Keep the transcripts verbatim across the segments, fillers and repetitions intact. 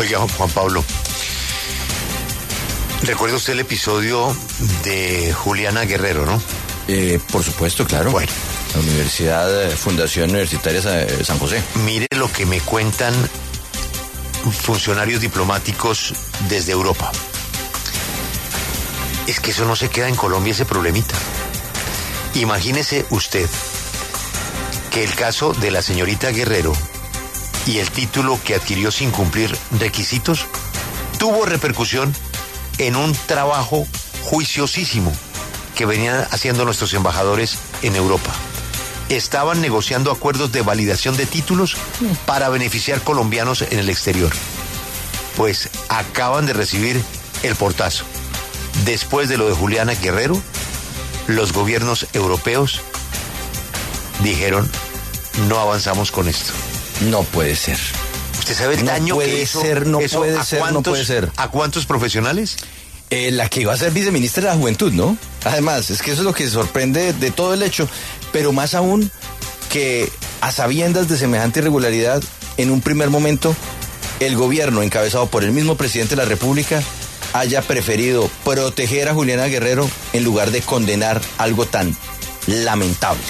Oiga, Juan Pablo, ¿recuerda usted el episodio de Juliana Guerrero, no? Eh, por supuesto, claro. Bueno. La Universidad, Fundación Universitaria San José. Mire lo que me cuentan funcionarios diplomáticos desde Europa. Es que eso no se queda en Colombia, ese problemita. Imagínese usted que el caso de la señorita Guerrero y el título que adquirió sin cumplir requisitos tuvo repercusión en un trabajo juiciosísimo que venían haciendo nuestros embajadores en Europa. Estaban negociando acuerdos de validación de títulos para beneficiar colombianos en el exterior. Pues acaban de recibir el portazo. Después de lo de Juliana Guerrero, los gobiernos europeos dijeron, no avanzamos con esto. No puede ser. ¿Usted sabe el no daño puede que hizo ser, no eso puede a ser, cuántos, no puede ser. ¿A cuántos profesionales? Eh, la que iba a ser viceministra de la Juventud, ¿no? Además, es que eso es lo que sorprende de todo el hecho, pero más aún que a sabiendas de semejante irregularidad, en un primer momento, el gobierno encabezado por el mismo presidente de la República haya preferido proteger a Juliana Guerrero en lugar de condenar algo tan lamentable.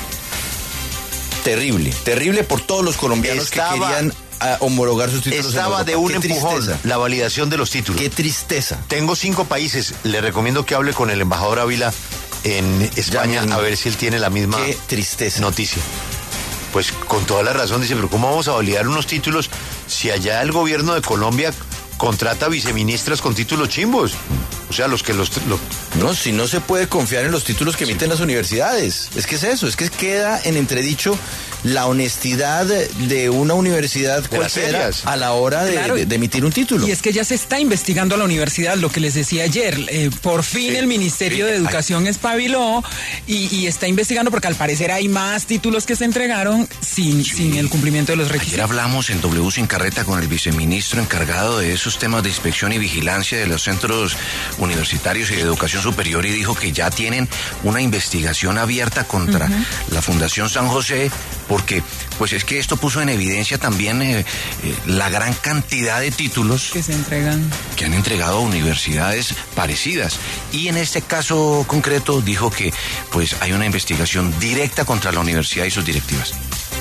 Terrible, terrible por todos los colombianos Estaba... que querían a homologar sus títulos. Estaba de un empujón la validación de los títulos. Qué tristeza. Tengo cinco países. Le recomiendo que hable con el embajador Ávila en España a ver si él tiene la misma Qué tristeza. noticia. Pues con toda la razón dice, pero ¿cómo vamos a validar unos títulos si allá el gobierno de Colombia contrata viceministras con títulos chimbos? O sea, los que los... los... No, si no se puede confiar en los títulos que emiten sí. las universidades. Es que es eso, es que queda en entredicho la honestidad de una universidad de cualquiera a la hora de, claro, de, de emitir un título. Y es que ya se está investigando a la universidad, lo que les decía ayer. Eh, por fin sí, el Ministerio sí, de Educación ay. espabiló y, y está investigando porque al parecer hay más títulos que se entregaron sin, sí. sin el cumplimiento de los requisitos. Ayer hablamos en W Sin Carreta con el viceministro encargado de esos temas de inspección y vigilancia de los centros universitarios y de educación superior y dijo que ya tienen una investigación abierta contra uh-huh. la Fundación San José, porque pues es que esto puso en evidencia también eh, eh, la gran cantidad de títulos que se entregan, que han entregado a universidades parecidas. Y en este caso concreto dijo que pues hay una investigación directa contra la universidad y sus directivas.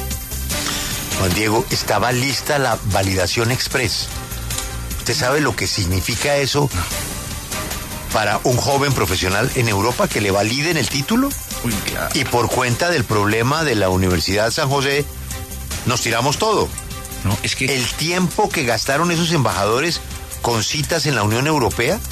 Juan Diego, estaba lista la validación express. ¿Usted sabe lo que significa eso para un joven profesional en Europa, que le validen el título? Uy, claro. Y por cuenta del problema de la Universidad San José, nos tiramos todo. No, es que... El tiempo que gastaron esos embajadores con citas en la Unión Europea,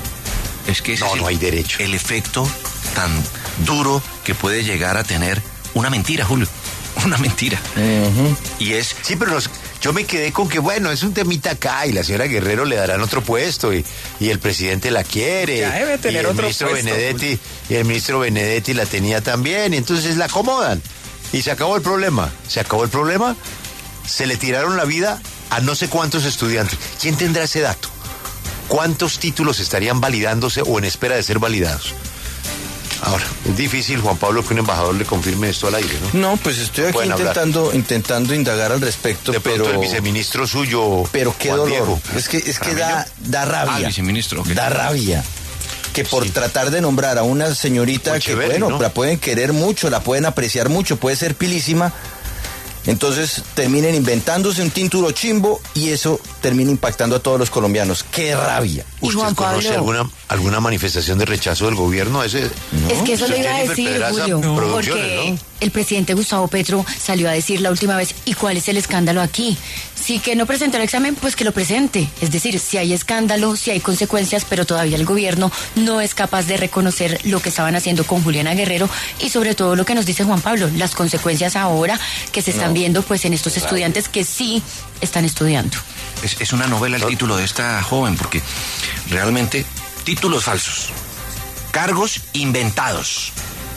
es que ese no, es no el, hay derecho. El efecto tan duro que puede llegar a tener una mentira, Julio. Una mentira. Uh-huh. Y es... Sí, pero nos... yo me quedé con que, bueno, es un temita acá y la señora Guerrero le darán otro puesto y, y el presidente la quiere. Ya debe tener y el otro ministro puesto. Benedetti, y el ministro Benedetti la tenía también, y entonces la acomodan. Y se acabó el problema. Se acabó el problema. Se le tiraron la vida a no sé cuántos estudiantes. ¿Quién tendrá ese dato? ¿Cuántos títulos estarían validándose o en espera de ser validados? Ahora, es difícil, Juan Pablo, que un embajador le confirme esto al aire, ¿no? No, pues estoy aquí intentando, intentando indagar al respecto, de pero... el viceministro suyo, pero qué Juan dolor. Diego. Es que, es que da, da rabia. Ah, el viceministro. Okay. Da rabia. Que por sí. tratar de nombrar a una señorita Muy que, chévere, bueno, ¿no? la pueden querer mucho, la pueden apreciar mucho, puede ser pilísima, entonces terminen inventándose un título chimbo y eso termina impactando a todos los colombianos. ¡Qué rabia! ¿Usted Juan conoce Pablo? alguna alguna manifestación de rechazo del gobierno a ese? No. Es que eso le iba a decir, Julio, no. porque ¿no? el presidente Gustavo Petro salió a decir la última vez, ¿y cuál es el escándalo aquí? Si que no presentó el examen, pues que lo presente. Es decir, si hay escándalo, si hay consecuencias, pero todavía el gobierno no es capaz de reconocer lo que estaban haciendo con Juliana Guerrero y sobre todo lo que nos dice Juan Pablo, las consecuencias ahora que se están no. viendo pues en estos estudiantes que sí están estudiando. Es, es una novela el título de esta joven, porque realmente títulos falsos, cargos inventados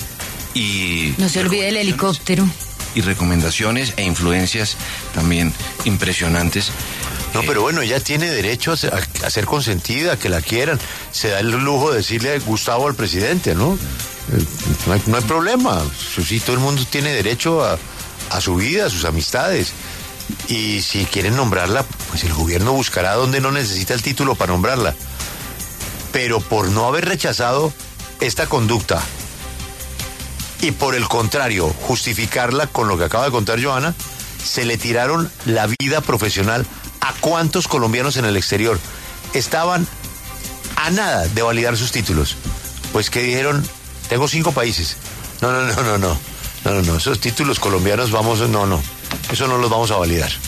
y... No se olvide el helicóptero. Y recomendaciones e influencias también impresionantes. No, pero bueno, ella tiene derecho a ser, a ser consentida, a que la quieran. Se da el lujo de decirle Gustavo al presidente, ¿no? No hay, no hay problema. Sí, todo el mundo tiene derecho a, a su vida, a sus amistades. Y si quieren nombrarla, pues el gobierno buscará donde no necesita el título para nombrarla. Pero por no haber rechazado esta conducta y por el contrario, justificarla con lo que acaba de contar Johanna, se le tiraron la vida profesional a cuántos colombianos en el exterior estaban a nada de validar sus títulos. Pues que dijeron, tengo cinco países. No, no, no, no, no. No, no, no. Esos títulos colombianos vamos, no, no. Eso no los vamos a validar.